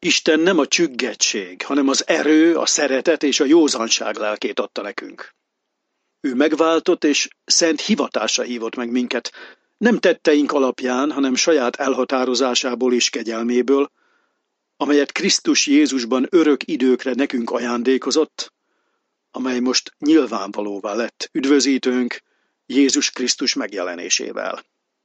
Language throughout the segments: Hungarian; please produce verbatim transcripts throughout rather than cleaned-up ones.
Isten nem a csüggettség, hanem az erő, a szeretet és a józanság lelkét adta nekünk. Ő megváltott és szent hivatásra hívott meg minket, nem tetteink alapján, hanem saját elhatározásából és kegyelméből, amelyet Krisztus Jézusban örök időkre nekünk ajándékozott, amely most nyilvánvalóvá lett üdvözítőnk Jézus Krisztus megjelenésével.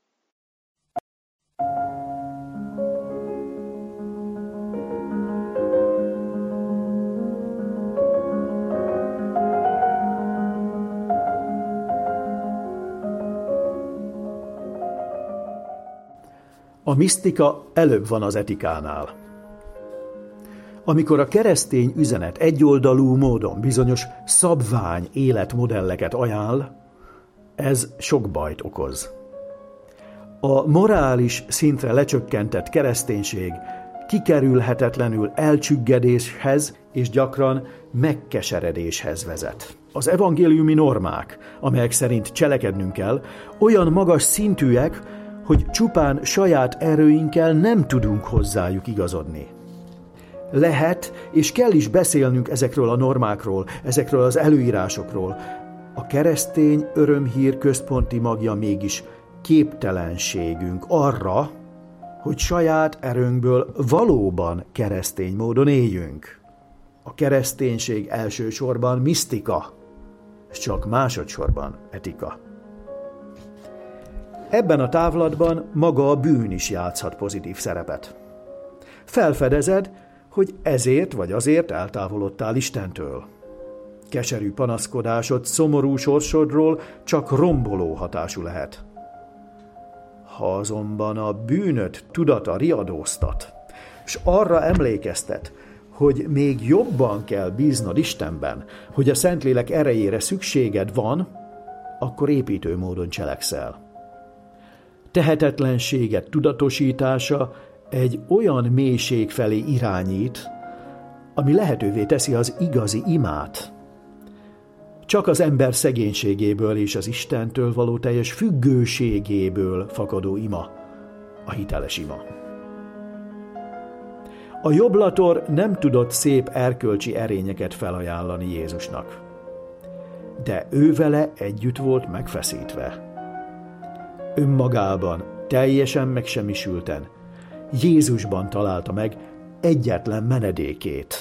A misztika előbb van az etikánál. Amikor a keresztény üzenet egyoldalú módon bizonyos szabvány életmodelleket ajánl, ez sok bajt okoz. A morális szintre lecsökkentett kereszténység kikerülhetetlenül elcsüggedéshez és gyakran megkeseredéshez vezet. Az evangéliumi normák, amelyek szerint cselekednünk kell, olyan magas szintűek, hogy csupán saját erőinkkel nem tudunk hozzájuk igazodni. Lehet és kell is beszélnünk ezekről a normákról, ezekről az előírásokról. A keresztény örömhír központi magja mégis képtelenségünk arra, hogy saját erőnkből valóban keresztény módon éljünk. A kereszténység elsősorban misztika, és csak másodszorban etika. Ebben a távlatban maga a bűn is játszhat pozitív szerepet. Felfedezed, hogy ezért vagy azért eltávolodtál Istentől. Keserű panaszkodásod, szomorú sorsodról csak romboló hatású lehet. Ha azonban a bűnöd tudata riadóztat, és arra emlékeztet, hogy még jobban kell bíznod Istenben, hogy a Szentlélek erejére szükséged van, akkor építő módon cselekszel. Tehetetlenséged tudatosítása egy olyan mélység felé irányít, ami lehetővé teszi az igazi imát. Csak az ember szegénységéből és az Istentől való teljes függőségéből fakadó ima, a hiteles ima. A jobblator nem tudott szép erkölcsi erényeket felajánlani Jézusnak, de ő vele együtt volt megfeszítve. Önmagában, teljesen megsemmisülten, Jézusban találta meg egyetlen menedékét.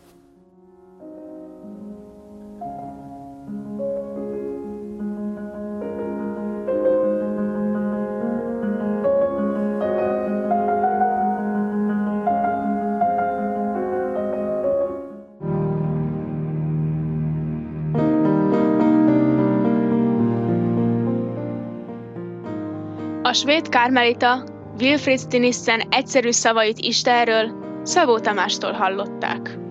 A svéd kármelita Wilfrid Stinissen egyszerű szavait Istenről Szabó Tamástól hallották.